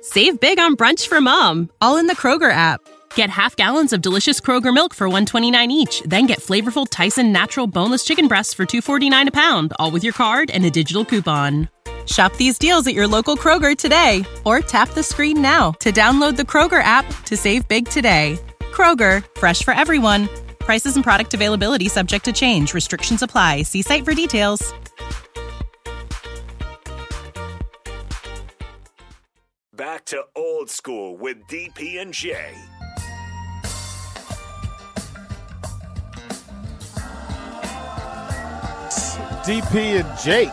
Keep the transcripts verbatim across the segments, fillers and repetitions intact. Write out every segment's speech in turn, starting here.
Save big on brunch for mom, all in the Kroger app. Get half gallons of delicious Kroger milk for one dollar and twenty-nine cents each. Then get flavorful Tyson natural boneless chicken breasts for two dollars and forty-nine cents a pound, all with your card and a digital coupon. Shop these deals at your local Kroger today, or tap the screen now to download the Kroger app to save big today. Kroger, fresh for everyone. Prices and product availability subject to change. Restrictions apply. See site for details. Back to Old School with D P and J. D P and Jake.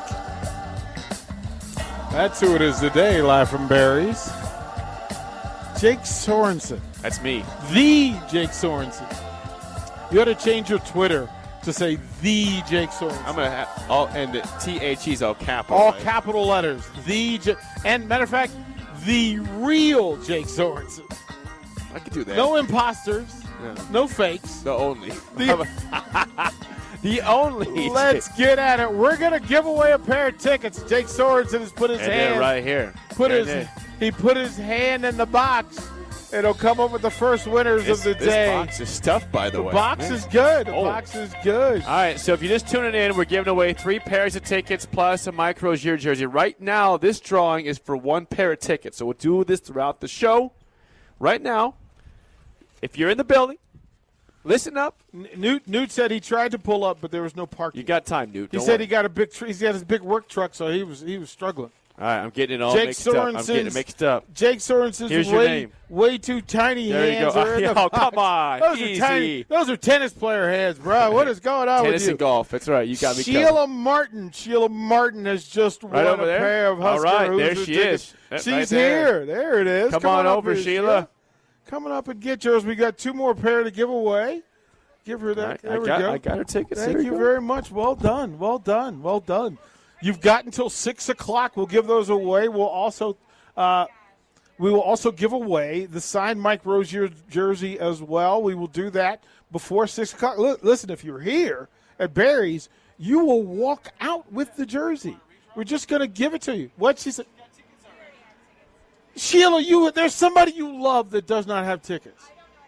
That's who it is today, live from Barry's. Jake Sorensen. That's me. The Jake Sorensen. You ought to change your Twitter to say the Jake Sorensen. I'm going to have all, and the T H E's all capital. All right? capital letters. The J- And matter of fact, the real Jake Sorensen. I could do that. No imposters. Yeah. No fakes. The only. The, the only. Let's get at it. We're going to give away a pair of tickets. Jake Sorensen has put his and hand. right here. Put right his. there. He put his hand in the box. It'll come up with the first winners This, of the this day. box is stuffed, by the, the way. box Man. is good. The Oh. box is good. All right, so if you're just tuning in, we're giving away three pairs of tickets plus a Mike Rozier jersey. Right now, this drawing is for one pair of tickets. So we'll do this throughout the show. Right now, if you're in the building, listen up. N- Newt, Newt said he tried to pull up, but there was no parking. You got time, Newt. he Don't said worry. he got a big. Tr- he's got his big work truck, so he was he was struggling. All right, I'm getting it all Jake mixed up. I'm getting it Sorensen's- mixed up. Jake Sorensen's Here's your way name. way too tiny There you hands. go. Are in the Oh, box. come on. Those Easy. are tiny. Those are tennis player hands, bro. What is going on Tennis with you? and golf. That's right. You got me covered. Sheila Martin. Sheila Martin has just Right won over a there? pair of All Husker right, there Hoosier she tickets. is. That- She's right there. here. There it is. Come on up over, here, Sheila. Coming up and get yours. We got two more pair to give away. Give her that. I, there I we got, go. I got her tickets. Thank There we you go. very much. Well done. Well done. Well done. You've got until six o'clock. We'll give those away. We'll also uh, we will also give away the signed Mike Rozier jersey as well. We will do that before six o'clock. L- listen, if you're here at Barry's, you will walk out with the jersey. We're just going to give it to you. What she said. Sheila, you there's somebody you love that does not have tickets.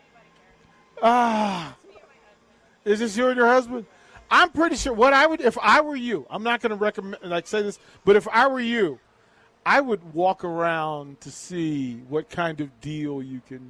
Ah. Is this you and your husband? I'm pretty sure what I would, if I were you, I'm not going to recommend, like say this, but if I were you, I would walk around to see what kind of deal you can.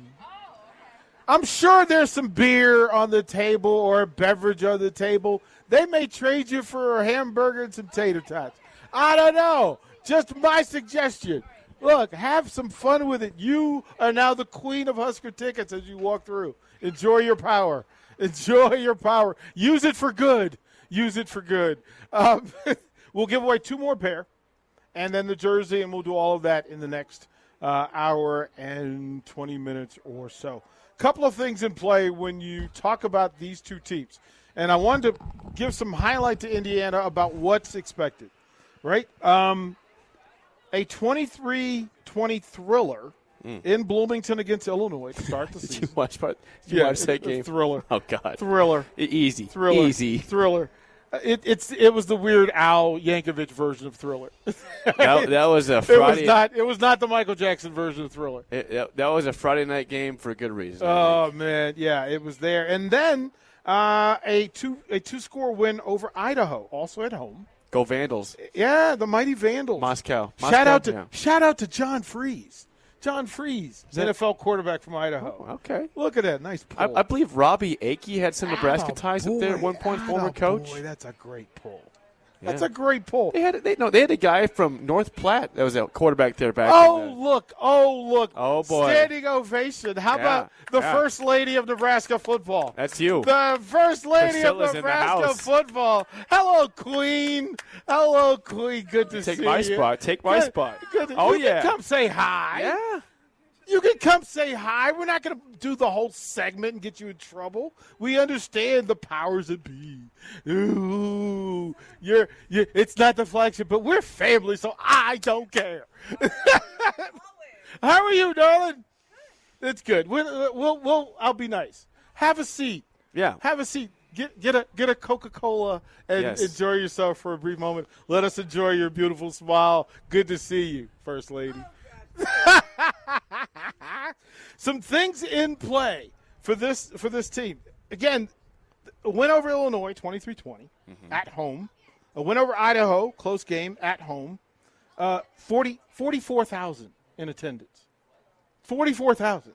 I'm sure there's some beer on the table or a beverage on the table. They may trade you for a hamburger and some tater tots. I don't know. Just my suggestion. Look, have some fun with it. You are now the queen of Husker tickets as you walk through. Enjoy your power. Enjoy your power. Use it for good. Use it for good. Um, we'll give away two more pair, and then the jersey, and we'll do all of that in the next uh, hour and twenty minutes or so. Couple of things in play when you talk about these two teams. And I wanted to give some highlight to Indiana about what's expected, right? Um, a twenty-three twenty thriller mm. in Bloomington against Illinois to start the season. Did you watch, did you yeah, watch that game? Thriller. Oh, God. Thriller. Easy. Thriller. Easy. Thriller. It, it's it was the Weird Al Yankovic version of Thriller. that, that was a It Friday. was not. It was not the Michael Jackson version of Thriller. It, that, that was a Friday night game for a good reason. Oh man, yeah, it was there. And then uh, a two a two score win over Idaho, also at home. Go Vandals. Yeah, the mighty Vandals. Moscow. Shout Moscow, out to yeah. shout out to John Freeze. John Freeze, that- N F L quarterback from Idaho. Oh, okay. Look at that, nice I, pull. I believe Robbie Akey had some Nebraska Atta ties up there at boy, one point. atta Former coach. Boy, that's a great pull. Yeah. That's a great pull. They had they no they had a guy from North Platte that was a quarterback there back. Oh, in the, look. Oh, look. Oh, boy. Standing ovation. How Yeah, about the yeah. First Lady of Nebraska football? That's you. The First Lady Priscilla's of in the Nebraska house. football. Hello, Queen. Hello, Queen. Good to Take see my you. spot. Take my Good- spot. good to- Oh, you yeah. Can come say hi. Yeah. You can come say hi. We're not going to do the whole segment and get you in trouble. We understand the powers that be. Ooh, you're, you're, it's not the flagship, but we're family, so I don't care. How are you, darling? It's good. We'll, we'll, we'll, I'll be nice. Have a seat. Yeah. Have a seat. Get get a get a Coca-Cola and Yes. enjoy yourself for a brief moment. Let us enjoy your beautiful smile. Good to see you, First Lady. some things in play for this for this team. Again, a win over Illinois, twenty-three twenty, mm-hmm. at home. A win over Idaho, close game, at home. Uh, forty, forty-four thousand in attendance. forty-four thousand.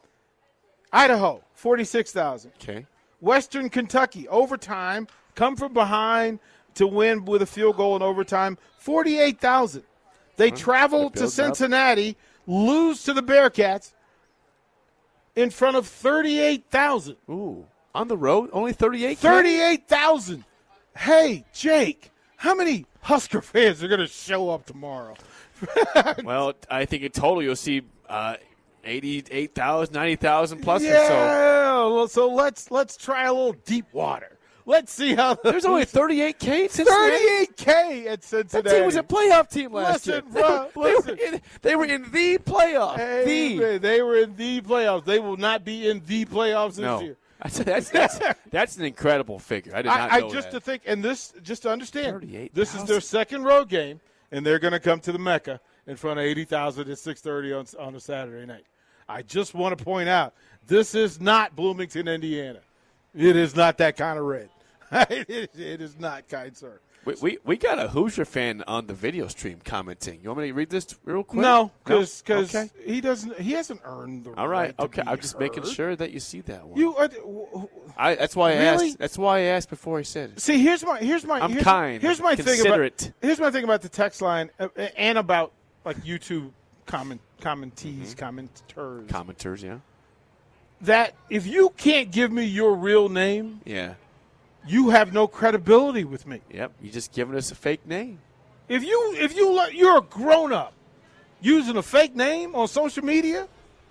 Idaho, forty-six thousand. Okay. Western Kentucky, overtime, come from behind to win with a field goal in overtime, forty-eight thousand. They well, travel to Cincinnati, up. lose to the Bearcats in front of thirty-eight thousand. Ooh, on the road, only thirty-eight? thirty-eight thousand. Hey, Jake, how many Husker fans are going to show up tomorrow? Well, I think in total you'll see uh, eighty-eight thousand, ninety thousand plus yeah, or so. Well, so let's let's try a little deep water. Let's see how the There's only thirty-eight K at Cincinnati. thirty-eight K at Cincinnati. That team was a playoff team last listen, year. Bro, they, listen. were in, they were in the playoff. Hey, the. man, they were in the playoffs. They will not be in the playoffs this no. year. That's, that's, that's an incredible figure. I did not I, know I just that. to think, and this just to understand, thirty-eight this is their second road game, and they're going to come to the Mecca in front of eighty thousand at six thirty on on a Saturday night. I just want to point out, this is not Bloomington, Indiana. It is not that kind of red. it, it is not, kind sir. We, we we got a Hoosier fan on the video stream commenting. You want me to read this real quick? No, because no? okay. he doesn't. He hasn't earned the. All right. right to okay. be I'm just heard. making sure that you see that one. You. Uh, I. That's why I really? asked. That's why I asked before I said it. See, here's my. Here's my. I'm here's, kind. Here's my Considerate. thing about. Here's my thing about the text line uh, and about like YouTube comment commentees, mm-hmm. commenters. Commenters, yeah. That if you can't give me your real name, yeah, you have no credibility with me. Yep, you just giving us a fake name. If you if you let, you're a grown up using a fake name on social media,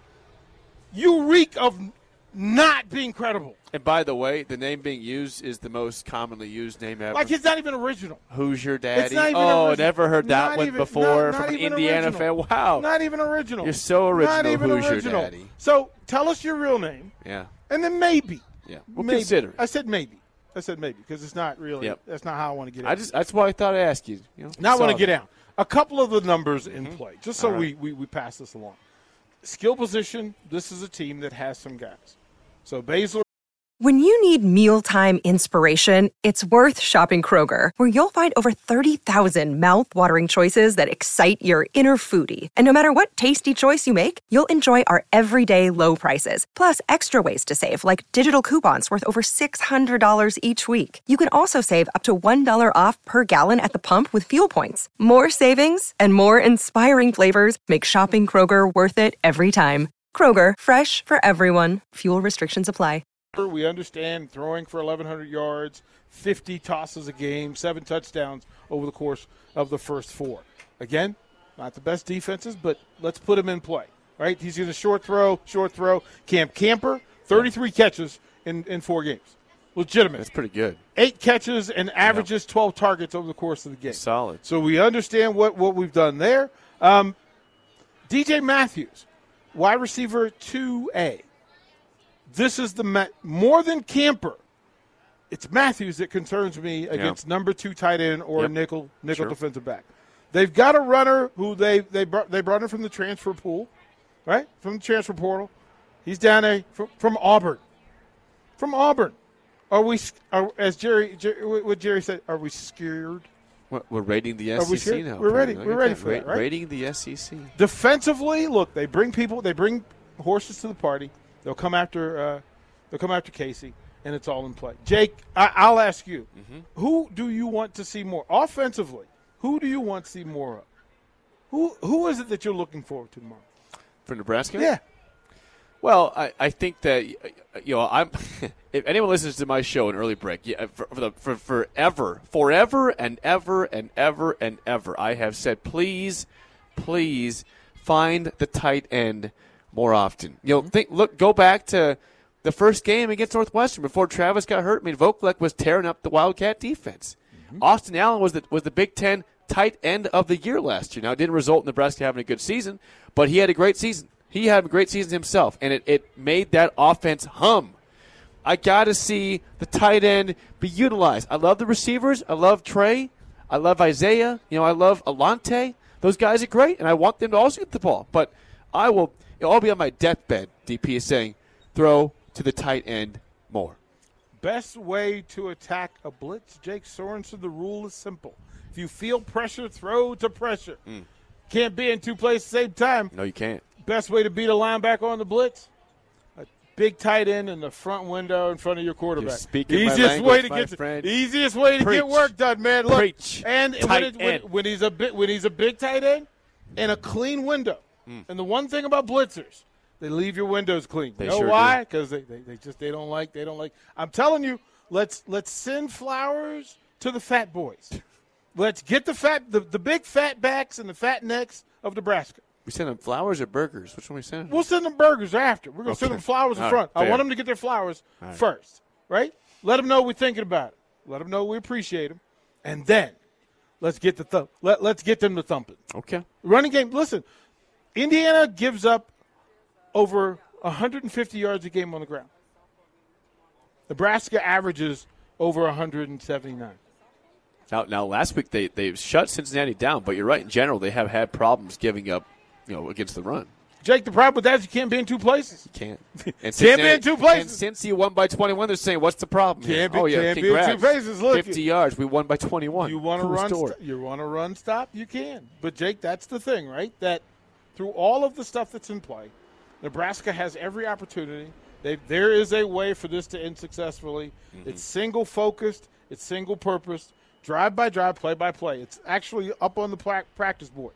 you reek of not being credible. And by the way, the name being used is the most commonly used name ever. Like it's not even original. Hoosier Daddy. It's not even oh, original. never heard that not one even, before not, not from an Indiana original. fan. Wow. Not even original. You're so original, not even Hoosier original. Daddy. So tell us your real name. Yeah. And then maybe. Yeah. We'll maybe. consider it. I said maybe. I said maybe because it's not really. Yep. That's not how I want to get. I just. That's why I thought I'd ask you. you know, now I want to get that. down a couple of the numbers in Mm-hmm. play, just so All right. we, we we pass this along. Skill position. This is a team that has some guys. So Baszler. When you need mealtime inspiration, it's worth shopping Kroger, where you'll find over thirty thousand mouth-watering choices that excite your inner foodie. And no matter what tasty choice you make, you'll enjoy our everyday low prices, plus extra ways to save, like digital coupons worth over six hundred dollars each week. You can also save up to one dollar off per gallon at the pump with fuel points. More savings and more inspiring flavors make shopping Kroger worth it every time. Kroger, fresh for everyone. Fuel restrictions apply. We understand throwing for eleven hundred yards, fifty tosses a game, seven touchdowns over the course of the first four. Again, not the best defenses, but let's put him in play. Right? He's going to short throw, short throw. Camp Camper, thirty-three catches in, in four games. Legitimate. That's pretty good. Eight catches and averages yeah. twelve targets over the course of the game. Solid. So we understand what, what we've done there. Um, D J Matthews, wide receiver two A. This is the ma- more than Camper. It's Matthews that concerns me against yeah. number two tight end or yep. nickel nickel sure. defensive back. They've got a runner who they they brought, they brought him from the transfer pool, right? From the transfer portal. He's down a from, from Auburn. From Auburn. Are we are, as Jerry, Jerry what Jerry said? Are we scared? We're rating the S E C we now. We're ready. Look We're ready for Ra- that, right? Rating the S E C. Defensively, look, they bring people. They bring horses to the party. They'll come after. Uh, they'll come after Casey, and it's all in play. Jake, I, I'll ask you: mm-hmm. who do you want to see more offensively? Who do you want to see more of? Who Who is it that you're looking forward to tomorrow? For Nebraska? Yeah. Well, I, I think that you know I'm. If anyone listens to my show in early break, yeah, for, for the for forever, forever and ever and ever and ever, I have said, please, please find the tight end more often. You know, mm-hmm. think look, go back to the first game against Northwestern before Travis got hurt. I mean, Vokalek was tearing up the Wildcat defense. Mm-hmm. Austin Allen was the was the Big Ten tight end of the year last year. Now, it didn't result in Nebraska having a good season, but he had a great season. He had a great season himself, and it, it made that offense hum. I got to see the tight end be utilized. I love the receivers. I love Trey. I love Isaiah. You know, I love Alante. Those guys are great, and I want them to also get the ball. But I will, I'll be on my deathbed, D P is saying, throw to the tight end more. Best way to attack a blitz, Jake Sorensen, the rule is simple. If you feel pressure, throw to pressure. Mm. Can't be in two places at the same time. No, you can't. Best way to beat a linebacker on the blitz, a big tight end in the front window in front of your quarterback. You're speaking easiest my language, way to my get friend. easiest way to Preach. get work done, man. Look, Preach. and when, Tight it, when, end. when he's a bit when he's a big tight end and a clean window. Mm. And the one thing about blitzers, they leave your windows clean. They you know sure why? Because they, they, they just they don't like they don't like. I'm telling you, let's let's send flowers to the fat boys. Let's get the fat the, the big fat backs and the fat necks of Nebraska. We send them flowers or burgers? Which one we send? We'll send them burgers after. We're going to Okay. send them flowers in All front. right, I fair. want them to get their flowers right. first, right? Let them know we're thinking about it. Let them know we appreciate them, and then let's get the thump. Let let's get them to thumping. Okay. Running game. Listen, Indiana gives up over one hundred fifty yards a game on the ground. Nebraska averages over one hundred seventy-nine. Now, now, last week they they shut Cincinnati down, but you're right. In general, they have had problems giving up, you know, against the run. Jake, the problem with that is you can't be in two places. You can't. And Can't be Cincinnati- in two places. And since you won by twenty-one, they're saying, "What's the problem?" here?" Can't be- oh yeah, can't be in two congrats. places. Look, fifty yards. We won by twenty-one. You want to Cool run? story. St- you want to run? Stop? You can. But Jake, that's the thing, right? That through all of the stuff that's in play, Nebraska has every opportunity. They, there is a way for this to end successfully. Mm-hmm. It's single focused. It's single purposed. Drive by drive, play by play. It's actually up on the pra- practice board.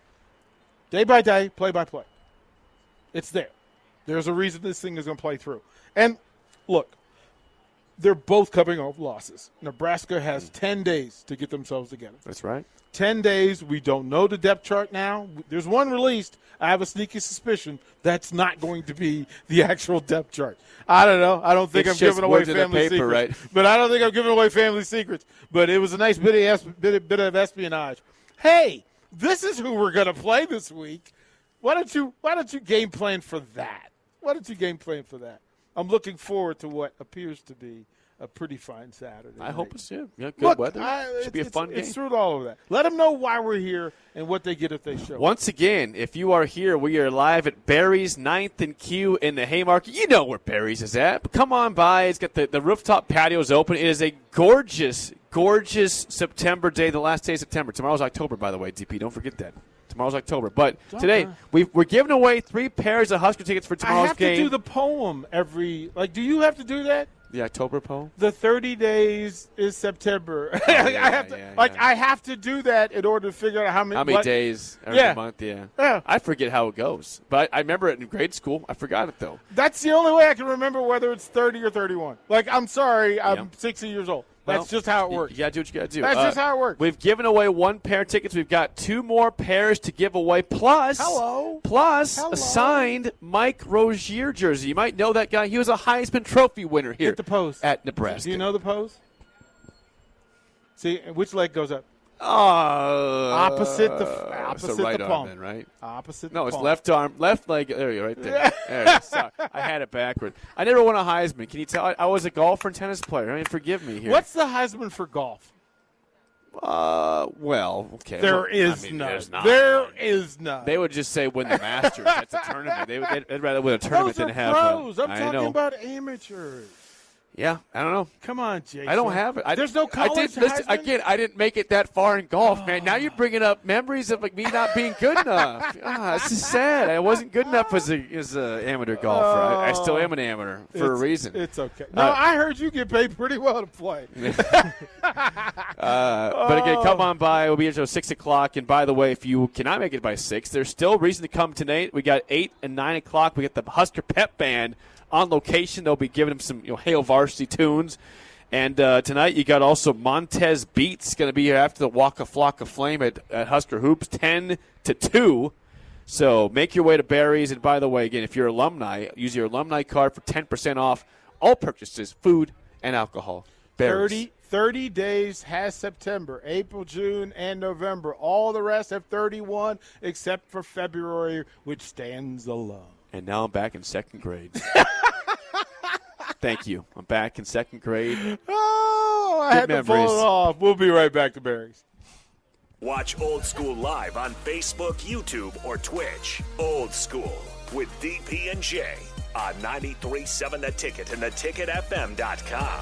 Day by day, play by play. It's there. There's a reason this thing is going to play through. And look, they're both coming off losses. Nebraska has ten days to get themselves together. That's right. ten days. We don't know the depth chart now. There's one released. I have a sneaky suspicion that's not going to be the actual depth chart. I don't know. I don't think It's I'm just giving away words in the family paper, secrets. right? But I don't think I'm giving away family secrets. But it was a nice bit of, es- bit of, bit of espionage. Hey, this is who we're going to play this week. Why don't you Why don't you game plan for that? Why don't you game plan for that? I'm looking forward to what appears to be a pretty fine Saturday. I night. hope it's yeah, yeah, good Look, weather. I, Should be a it's, fun it's game. through all of that. Let them know why we're here and what they get if they show up. Once again, if you are here, we are live at Barry's ninth and Q in the Haymarket. You know where Barry's is at. But come on by. It's got the, the rooftop patios open. It is a gorgeous, gorgeous September day, the last day of September. Tomorrow's October, by the way, D P. Don't forget that. Tomorrow's October. But Don't today, uh, we've, we're giving away three pairs of Husker tickets for I tomorrow's have game. to do the poem every – like, do you have to do that? The October poem? The thirty days is September. Oh, yeah, I have to, yeah, like, yeah. I have to do that in order to figure out how many, How many what- days every Yeah. month? Yeah. Yeah. I forget how it goes. But I, I remember it in grade school. I forgot it, though. That's the only way I can remember whether it's thirty or thirty-one. Like, I'm sorry, I'm Yeah. sixty years old. That's Well, just how it you- works. You got to do what you got to do. That's Uh, just how it works. We've given away one pair of tickets. We've got two more pairs to give away. Plus, Hello. plus Hello. a signed Mike Rozier jersey. You might know that guy. He was a Heisman Trophy winner here Hit the post. at Nebraska. Do you know the pose? See, which leg goes up? Uh, Opposite the- so opposite right the arm palm. then, right? Opposite No, the it's palm. left arm, left leg. There you go, right there. there it is. Sorry, I had it backward. I never won a Heisman. Can you tell? I, I was a golfer and tennis player. I mean, forgive me here. What's the Heisman for golf? Uh, well, okay. There Well, is I mean, none. There's not. There is none. They would just say win the Masters. That's a tournament. They would, they'd, they'd rather win a tournament Those are than have. pros. Uh, I'm I talking know. about amateurs. Yeah, I don't know. Come on, Jason. I don't have it. I, There's no I college did, listen, Heisman? again, I didn't make it that far in golf, man. Now you're bringing up memories of like me not being good enough. Ah, this is sad. I wasn't good enough as a as an amateur golfer. I, I still am an amateur for a It's- reason. It's okay. No, Uh, I heard you get paid pretty well to play. Uh, but again, come on by. We'll be here until six o'clock. And by the way, if you cannot make it by six, there's still reason to come tonight. We got eight and nine o'clock. We got the Husker Pep Band on location. They'll be giving them some you know, Hail Varsity tunes. And uh, tonight you got also Montez Beats going to be here after the Walk a Flock of Flame at, at Husker Hoops, ten to two. So make your way to Barry's. And by the way, again, if you're alumni, use your alumni card for ten percent off all purchases, food and alcohol. Barry's. thirty, thirty days has September, April, June, and November. All the rest have thirty-one except for February, which stands alone. And now I'm back in second grade. Thank you. I'm back in second grade. Oh, I Good had to pull memories. it off. We'll be right back to Barry's. Watch Old School live on Facebook, YouTube, or Twitch. Old School with D P and J on ninety-three point seven The Ticket and the ticket f m dot com.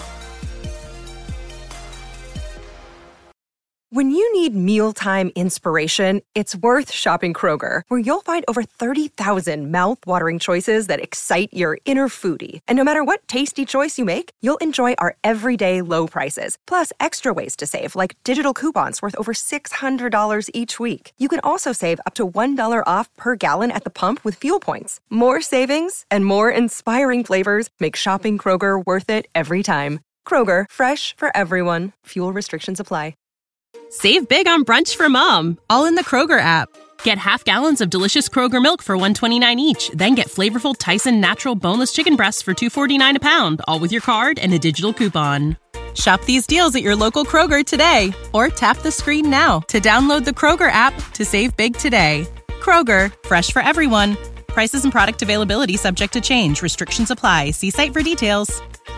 When you need mealtime inspiration, it's worth shopping Kroger, where you'll find over thirty thousand mouth-watering choices that excite your inner foodie. And no matter what tasty choice you make, you'll enjoy our everyday low prices, plus extra ways to save, like digital coupons worth over six hundred dollars each week. You can also save up to one dollar off per gallon at the pump with fuel points. More savings and more inspiring flavors make shopping Kroger worth it every time. Kroger, fresh for everyone. Fuel restrictions apply. Save big on brunch for mom, all in the Kroger app. Get half gallons of delicious Kroger milk for one twenty-nine each. Then get flavorful Tyson natural boneless chicken breasts for two forty-nine a pound, all with your card and a digital coupon. Shop these deals at your local Kroger today, or tap the screen now to download the Kroger app to save big today. Kroger, fresh for everyone. Prices and product availability subject to change. Restrictions apply. See site for details.